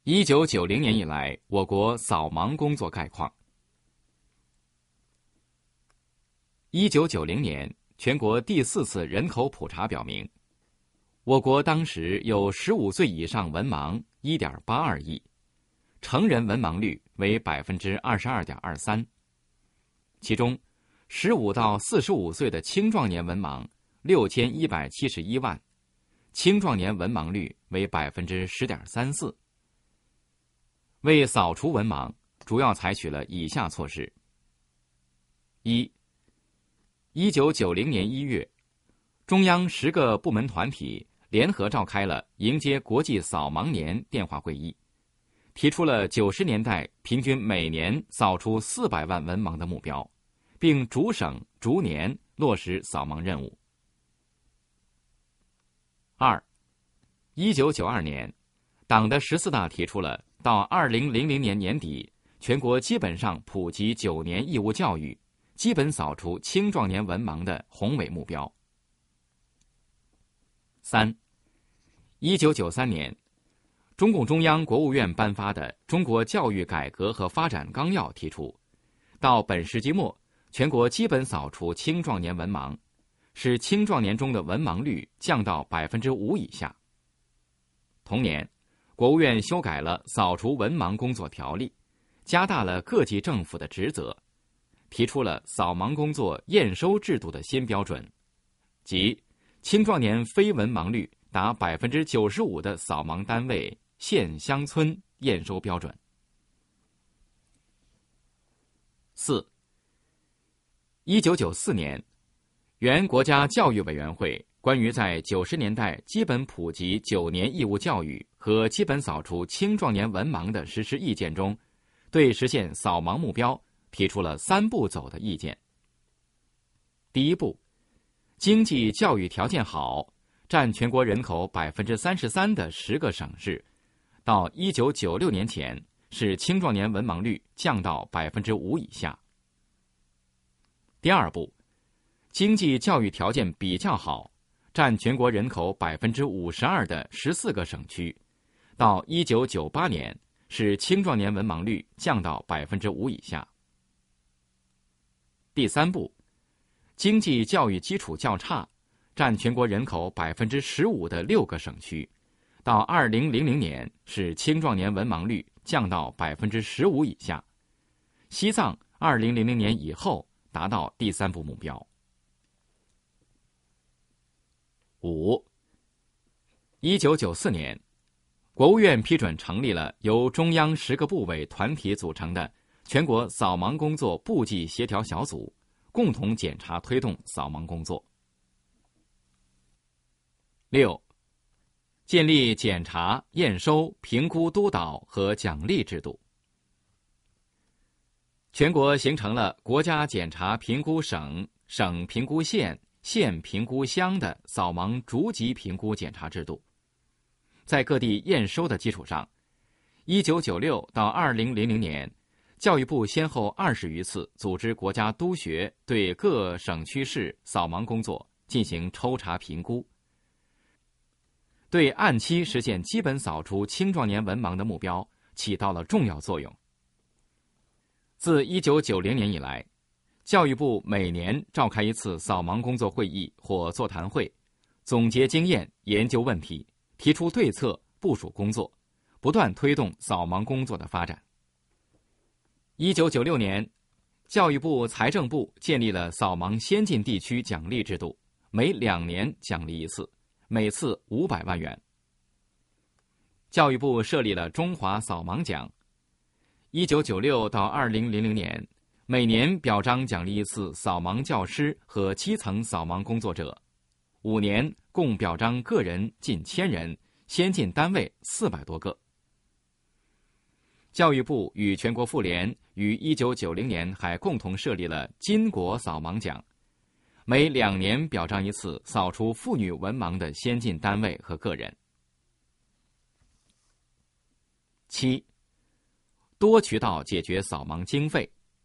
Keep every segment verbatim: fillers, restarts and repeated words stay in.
一九九零年以来，我国扫盲工作概况。一九九零年，全国第四次人口普查表明，我国当时有十五岁以上文盲 一点八二亿，成人文盲率为 百分之二十二点二三， 其中十五到四十五岁的青壮年文盲六千一百七十一万，青壮年文盲率为 百分之十点三四。为扫除文盲，主要采取了以下措施：一、一九九零年一月，中央十个部门团体联合召开了迎接国际扫盲年电话会议，提出了九十年代平均每年扫除四百万文盲的目标，并逐省逐年落实扫盲任务。二、一九九二年，党的十四大提出了到二零零零年年底，全国基本上普及九年义务教育，基本扫除青壮年文盲的宏伟目标。三、一九九三年，中共中央、国务院颁发的《中国教育改革和发展纲要》提出，到本世纪末，全国基本扫除青壮年文盲，使青壮年中的文盲率降到百分之五以下。同年，国务院修改了扫除文盲工作条例，加大了各级政府的职责，提出了扫盲工作验收制度的新标准，即青壮年非文盲率达百分之九十五的扫盲单位县乡村验收标准。四、一九九四年，原国家教育委员会关于在九十年代基本普及九年义务教育和基本扫除青壮年文盲的实施意见中，对实现扫盲目标提出了三步走的意见。第一步，经济教育条件好，占全国人口 百分之三十三 的十个省市，到一九九六年前使青壮年文盲率降到 百分之五以下。第二步，经济教育条件比较好，占全国人口 百分之五十二 的十四个省区，到一九九八年使青壮年文盲率降到 百分之五以下。第三步，经济教育基础较差，占全国人口 百分之十五 的六个省区，到二零零零年使青壮年文盲率降到 百分之十五以下。西藏二零零零年以后达到第三步目标。五、一九九四年，国务院批准成立了由中央十个部委团体组成的全国扫盲工作部际协调小组，共同检查推动扫盲工作。六、建立检查、验收、评估督导和奖励制度。全国形成了国家检查评估省、省评估县、县评估乡的扫盲逐级评估检查制度。在各地验收的基础上，一九九六到二零零零年，教育部先后二十余次组织国家督学对各省区市扫盲工作进行抽查评估，对按期实现基本扫除青壮年文盲的目标起到了重要作用。自一九九零年以来，教育部每年召开一次扫盲工作会议或座谈会，总结经验，研究问题，提出对策，部署工作，不断推动扫盲工作的发展。一九九六年，教育部、财政部建立了扫盲先进地区奖励制度，每两年奖励一次，每次五百万元。教育部设立了中华扫盲奖。一九九六到二零零零年，每年表彰奖励一次扫盲教师和基层扫盲工作者，五年共表彰个人近千人，先进单位四百多个。教育部与全国妇联于一九九零年还共同设立了金国扫盲奖，每两年表彰一次扫除妇女文盲的先进单位和个人。七、多渠道解决扫盲经费。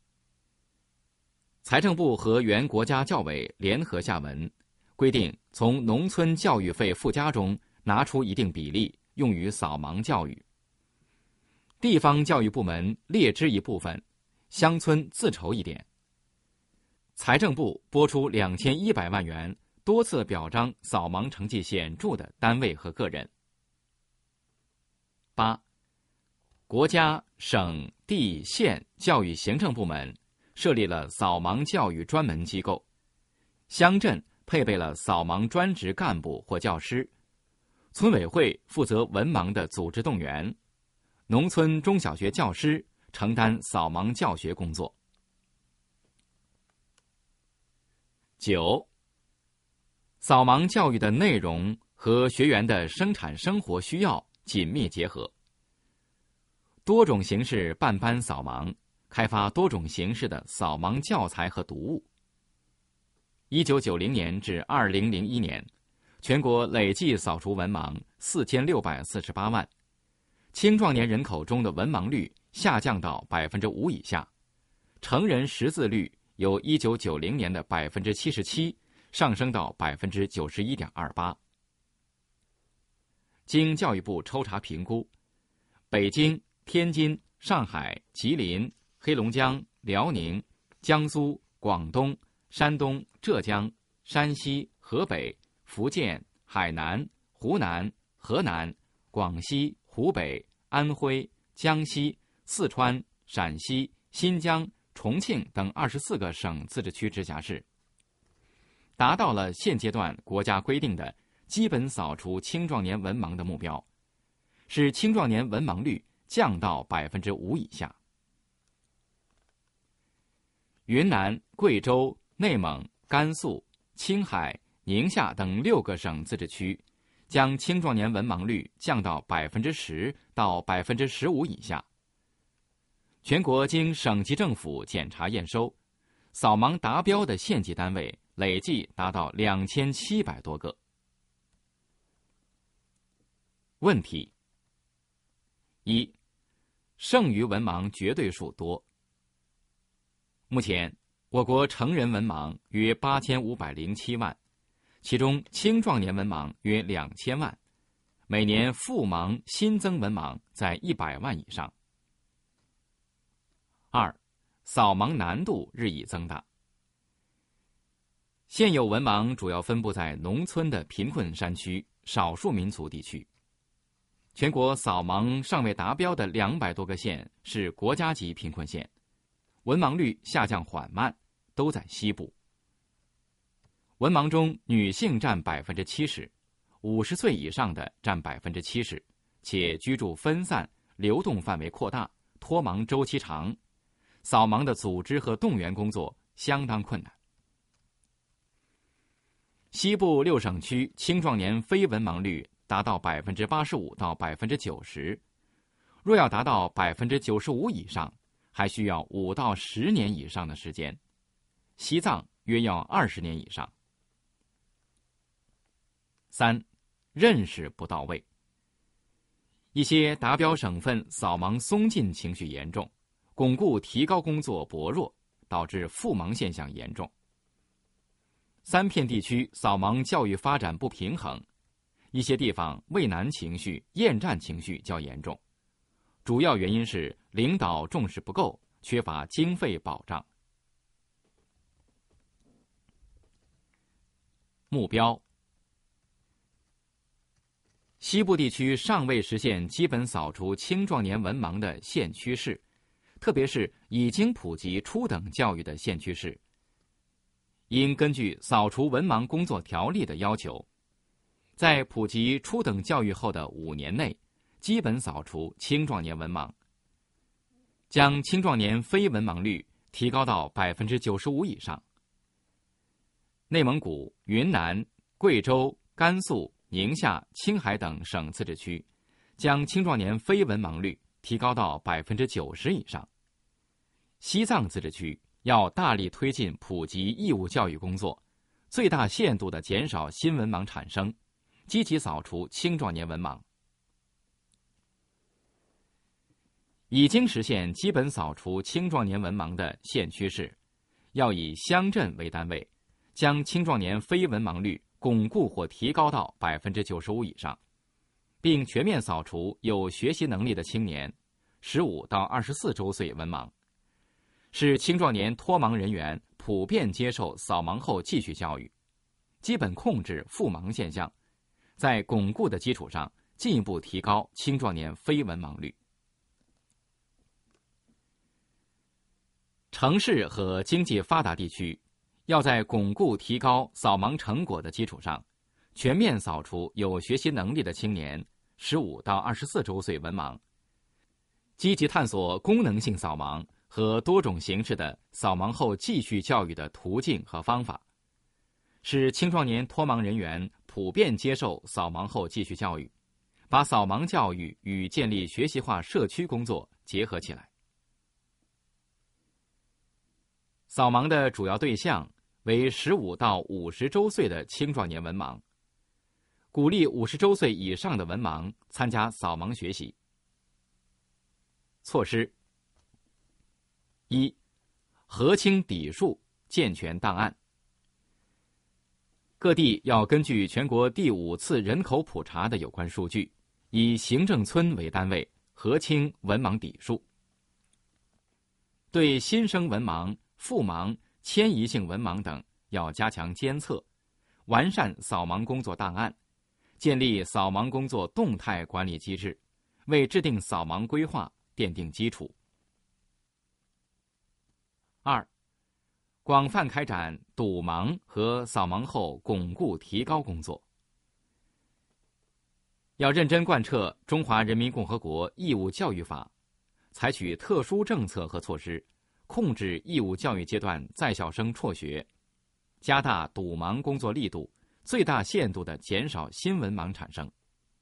财政部和原国家教委联合下文，规定从农村教育费附加中拿出一定比例用于扫盲教育。 地方教育部门列支一部分，乡村自筹一点。财政部拨出两千一百万元，多次表彰扫盲成绩显著的单位和个人。八、国家、省、地、县教育行政部门设立了扫盲教育专门机构，乡镇配备了扫盲专职干部或教师，村委会负责文盲的组织动员，农村中小学教师承担扫盲教学工作。九、扫盲教育的内容和学员的生产生活需要紧密结合，多种形式办班扫盲，开发多种形式的扫盲教材和读物。一九九零年至二零零一年，全国累计扫除文盲四千六百四十八万，青壮年人口中的文盲率下降到百分之五以下，成人识字率由一九九零年的百分之七十七上升到百分之九十一点二八。经教育部抽查评估，北京、天津、上海、吉林、黑龙江、辽宁、江苏、广东、山东、浙江、山西、河北、福建、海南、湖南、河南、广西、湖北、安徽、江西、四川、陕西、新疆、重庆等二十四个省、自治区、直辖市，达到了现阶段国家规定的基本扫除青壮年文盲的目标，使青壮年文盲率降到百分之五以下。云南、贵州、内蒙、甘肃、青海、宁夏等六个省、自治区将青壮年文盲率降到百分之十到百分之十五以下。全国经省级政府检查验收，扫盲达标的县级单位累计达到两千七百多个。问题：一、剩余文盲绝对数多。目前，我国成人文盲约八千五百零七万，其中青壮年文盲约两千万，每年复盲新增文盲在一百万以上。二、扫盲难度日益增大。现有文盲主要分布在农村的贫困山区、少数民族地区。全国扫盲尚未达标的两百多个县是国家级贫困县，文盲率下降缓慢，都在西部。文盲中女性占百分之七十，五十岁以上的占百分之七十，且居住分散，流动范围扩大，脱盲周期长，扫盲的组织和动员工作相当困难。西部六省区青壮年非文盲率达到百分之八十五到百分之九十，若要达到百分之九十五以上，还需要五到十年以上的时间，西藏约要二十年以上。三、认识不到位。一些达标省份扫盲松劲情绪严重，巩固提高工作薄弱，导致复盲现象严重。三片地区扫盲教育发展不平衡，一些地方畏难情绪、厌战情绪较严重，主要原因是领导重视不够，缺乏经费保障。目标：西部地区尚未实现基本扫除青壮年文盲的县区市，特别是已经普及初等教育的县区市，应根据扫除文盲工作条例的要求，在普及初等教育后的五年内，基本扫除青壮年文盲，将青壮年非文盲率提高到百分之九十五以上。内蒙古、云南、贵州、甘肃、宁夏、青海等省自治区，将青壮年非文盲率提高到百分之九十以上。西藏自治区要大力推进普及义务教育工作，最大限度地减少新文盲产生，积极扫除青壮年文盲。已经实现基本扫除青壮年文盲的县区市，要以乡镇为单位，将青壮年非文盲率巩固或提高到百分之九十五以上，并全面扫除有学习能力的青年， 十五到二十四周岁文盲，使青壮年脱盲人员普遍接受扫盲后继续教育，基本控制复盲现象，在巩固的基础上进一步提高青壮年非文盲率。城市和经济发达地区要在巩固提高扫盲成果的基础上，全面扫除有学习能力的青年十五到二十四周岁文盲，积极探索功能性扫盲和多种形式的扫盲后继续教育的途径和方法，使青壮年脱盲人员普遍接受扫盲后继续教育，把扫盲教育与建立学习化社区工作结合起来。扫盲的主要对象为十五到五十周岁的青壮年文盲，鼓励五十周岁以上的文盲参加扫盲学习。措施：一、核清底数，健全档案。各地要根据全国第五次人口普查的有关数据，以行政村为单位核清文盲底数。对新生文盲、复盲、迁移性文盲等要加强监测，完善扫盲工作档案，建立扫盲工作动态管理机制，为制定扫盲规划奠定基础。二、广泛开展堵盲和扫盲后巩固提高工作。要认真贯彻《中华人民共和国义务教育法》，采取特殊政策和措施，控制义务教育阶段在校生辍学，加大堵盲工作力度，最大限度地减少新文盲产生。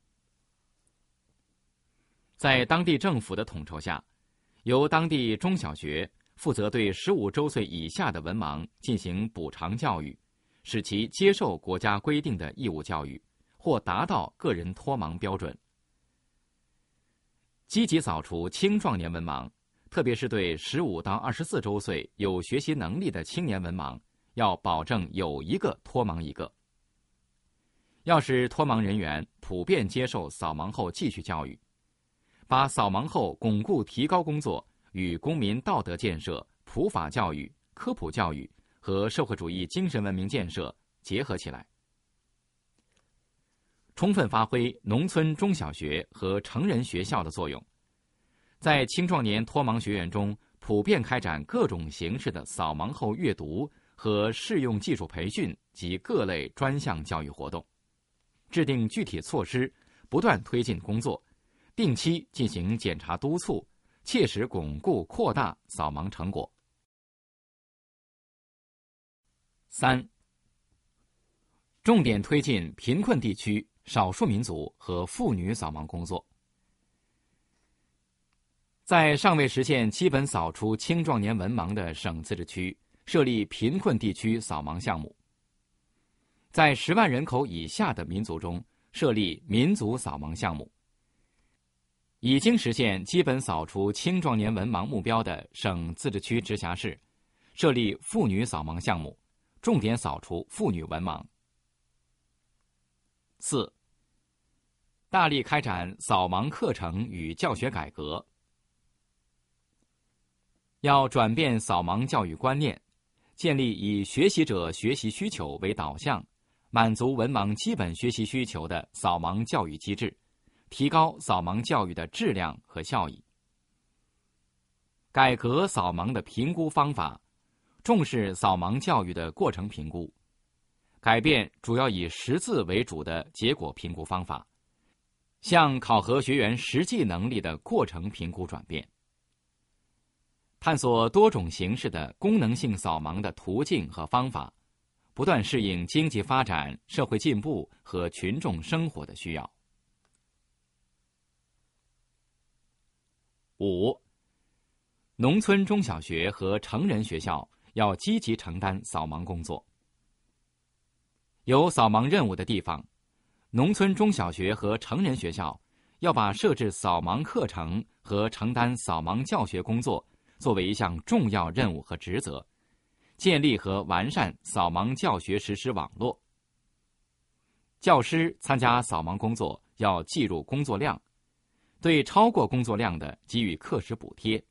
在当地政府的统筹下，由当地中小学负责对十五周岁以下的文盲进行补偿教育，使其接受国家规定的义务教育，或达到个人脱盲标准。积极扫除青壮年文盲，特别是对十五到二十四周岁有学习能力的青年文盲，要保证有一个脱盲一个。要使脱盲人员普遍接受扫盲后继续教育，把扫盲后巩固提高工作与公民道德建设、普法教育、科普教育和社会主义精神文明建设结合起来，充分发挥农村中小学和成人学校的作用，在青壮年脱盲学员中普遍开展各种形式的扫盲后阅读和适用技术培训及各类专项教育活动，制定具体措施，不断推进工作，定期进行检查督促，切实巩固扩大扫盲成果。三、重点推进贫困地区少数民族和妇女扫盲工作。在尚未实现基本扫除青壮年文盲的省自治区，设立贫困地区扫盲项目；在十万人口以下的民族中，设立民族扫盲项目。已经实现基本扫除青壮年文盲目标的省自治区直辖市，设立妇女扫盲项目，重点扫除妇女文盲。四、大力开展扫盲课程与教学改革，要转变扫盲教育观念，建立以学习者学习需求为导向，满足文盲基本学习需求的扫盲教育机制，提高扫盲教育的质量和效益。改革扫盲的评估方法，重视扫盲教育的过程评估，改变主要以识字为主的结果评估方法，向考核学员实际能力的过程评估转变。探索多种形式的功能性扫盲的途径和方法，不断适应经济发展、社会进步和群众生活的需要。五、农村中小学和成人学校要积极承担扫盲工作。有扫盲任务的地方，农村中小学和成人学校要把设置扫盲课程和承担扫盲教学工作作为一项重要任务和职责，建立和完善扫盲教学实施网络。教师参加扫盲工作要计入工作量， 对超过工作量的给予课时补贴。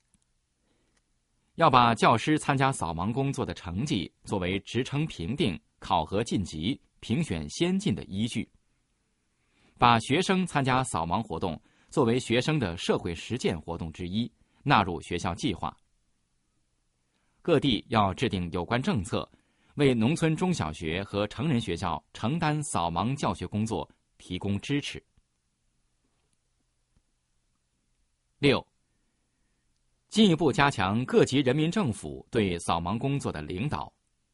要把教师参加扫盲工作的成绩作为职称评定、考核晋级、评选先进的依据，把学生参加扫盲活动作为学生的社会实践活动之一，纳入学校计划。各地要制定有关政策，为农村中小学和成人学校承担扫盲教学工作提供支持。六、进一步加强各级人民政府对扫盲工作的领导。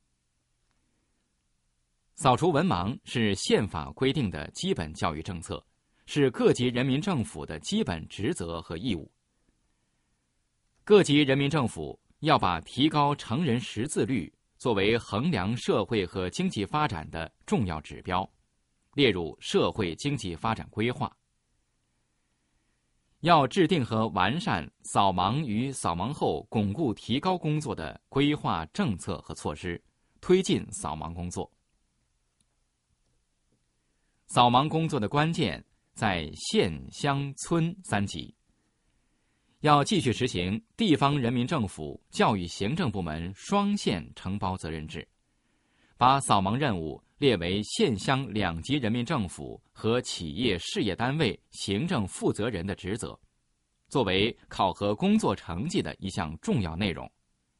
扫除文盲是宪法规定的基本教育政策，是各级人民政府的基本职责和义务。各级人民政府要把提高成人识字率作为衡量社会和经济发展的重要指标，列入社会经济发展规划。要制定和完善扫盲与扫盲后巩固提高工作的规划政策和措施，推进扫盲工作。扫盲工作的关键在县、乡、村三级。要继续实行地方人民政府教育行政部门双线承包责任制，把扫盲任务列为县乡两级人民政府和企业事业单位行政负责人的职责，作为考核工作成绩的一项重要内容。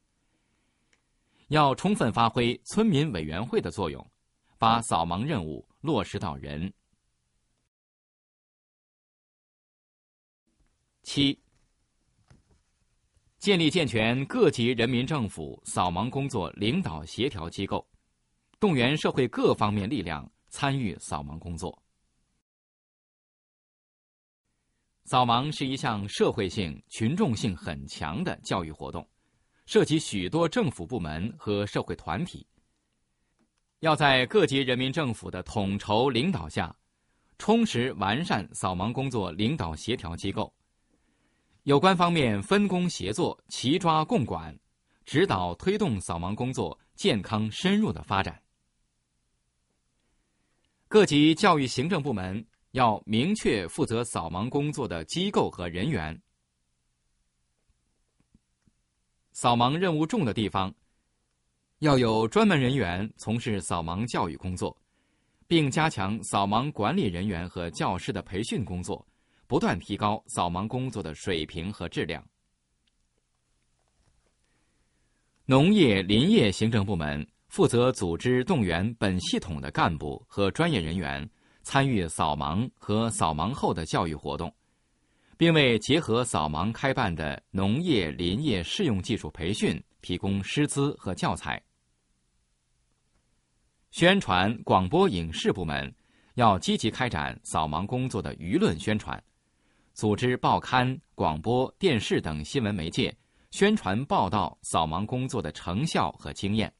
要充分发挥村民委员会的作用，把扫盲任务落实到人。七、建立健全各级人民政府扫盲工作领导协调机构，动员社会各方面力量参与扫盲工作。扫盲是一项社会性、群众性很强的教育活动，涉及许多政府部门和社会团体。要在各级人民政府的统筹领导下，充实完善扫盲工作领导协调机构，有关方面分工协作，齐抓共管，指导推动扫盲工作健康深入的发展。各级教育行政部门要明确负责扫盲工作的机构和人员。扫盲任务重的地方，要有专门人员从事扫盲教育工作，并加强扫盲管理人员和教师的培训工作，不断提高扫盲工作的水平和质量。农业林业行政部门负责组织动员本系统的干部和专业人员参与扫盲和扫盲后的教育活动，并为结合扫盲开办的农业林业适用技术培训提供师资和教材。宣传广播影视部门要积极开展扫盲工作的舆论宣传，组织报刊、广播、电视等新闻媒介宣传报道扫盲工作的成效和经验。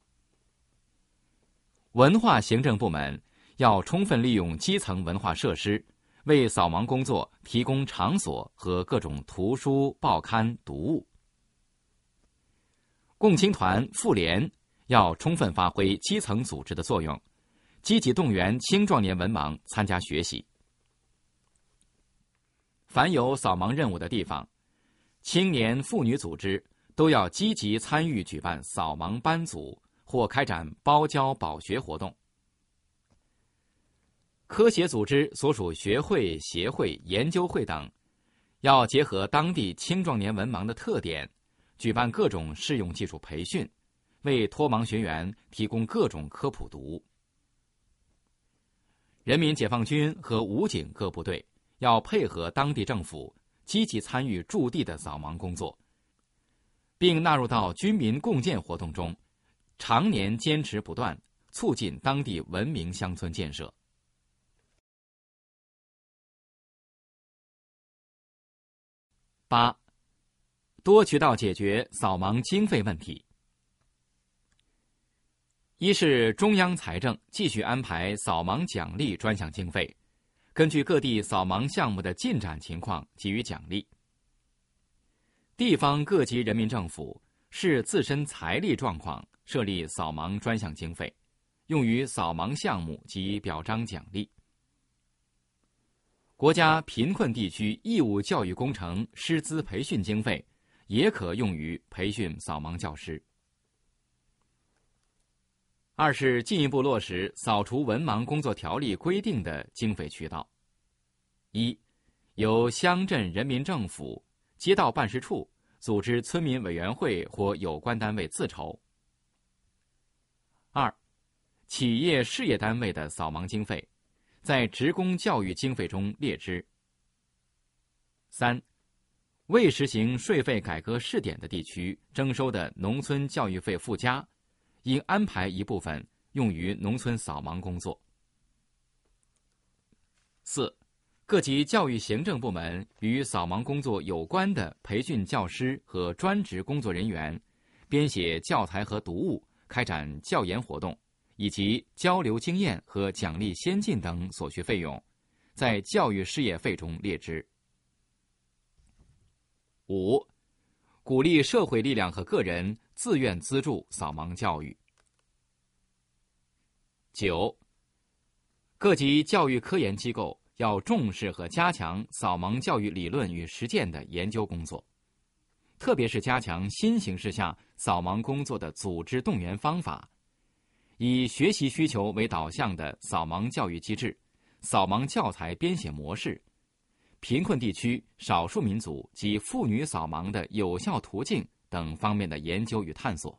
文化行政部门要充分利用基层文化设施，为扫盲工作提供场所和各种图书、报刊、读物。共青团、妇联要充分发挥基层组织的作用，积极动员青壮年文盲参加学习。凡有扫盲任务的地方，青年妇女组织都要积极参与举办扫盲班组或开展包教保学活动。科协组织所属学会、协会、研究会等，要结合当地青壮年文盲的特点，举办各种适用技术培训，为脱盲学员提供各种科普读物。人民解放军和武警各部队要配合当地政府，积极参与驻地的扫盲工作，并纳入到军民共建活动中，常年坚持不断，促进当地文明乡村建设。八、多渠道解决扫盲经费问题。一是中央财政继续安排扫盲奖励专项经费，根据各地扫盲项目的进展情况给予奖励。地方各级人民政府视自身财力状况设立扫盲专项经费，用于扫盲项目及表彰奖励。 国家贫困地区义务教育工程师资培训经费也可用于培训扫盲教师。二是进一步落实扫除文盲工作条例规定的经费渠道。一，由乡镇人民政府、街道办事处组织村民委员会或有关单位自筹。二，企业事业单位的扫盲经费在职工教育经费中列支。三，未实行税费改革试点的地区征收的农村教育费附加，应安排一部分用于农村扫盲工作。四，各级教育行政部门与扫盲工作有关的培训教师和专职工作人员，编写教材和读物，开展教研活动，以及交流经验和奖励先进等所需费用，在教育事业费中列支。五，鼓励社会力量和个人自愿资助扫盲教育。九，各级教育科研机构要重视和加强扫盲教育理论与实践的研究工作，特别是加强新形势下扫盲工作的组织动员方法，以学习需求为导向的扫盲教育机制、扫盲教材编写模式、贫困地区少数民族及妇女扫盲的有效途径等方面的研究与探索。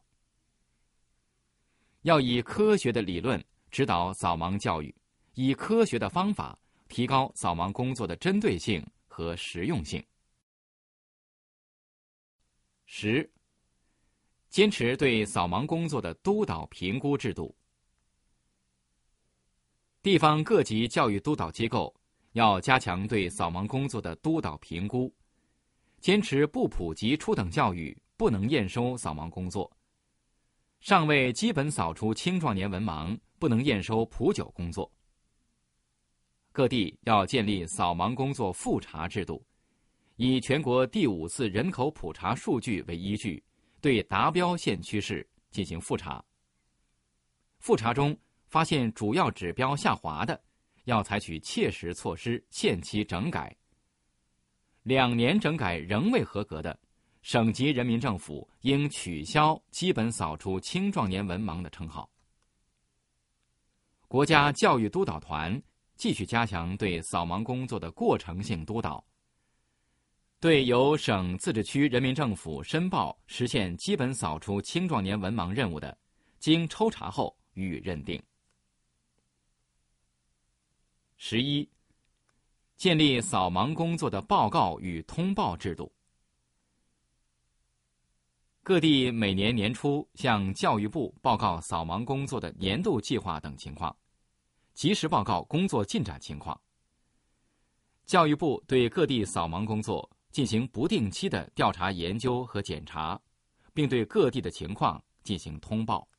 要以科学的理论指导扫盲教育，以科学的方法提高扫盲工作的针对性和实用性。十，坚持对扫盲工作的督导评估制度。地方各级教育督导机构要加强对扫盲工作的督导评估，坚持不普及初等教育，不能验收扫盲工作；尚未基本扫除青壮年文盲，不能验收普九工作。各地要建立扫盲工作复查制度，以全国第五次人口普查数据为依据，对达标县区市进行复查。复查中发现主要指标下滑的，要采取切实措施限期整改。两年整改仍未合格的，省级人民政府应取消基本扫除青壮年文盲的称号。国家教育督导团继续加强对扫盲工作的过程性督导，对由省自治区人民政府申报实现基本扫除青壮年文盲任务的，经抽查后予以认定。十一，建立扫盲工作的报告与通报制度。各地每年年初向教育部报告扫盲工作的年度计划等情况，及时报告工作进展情况。教育部对各地扫盲工作进行不定期的调查研究和检查，并对各地的情况进行通报。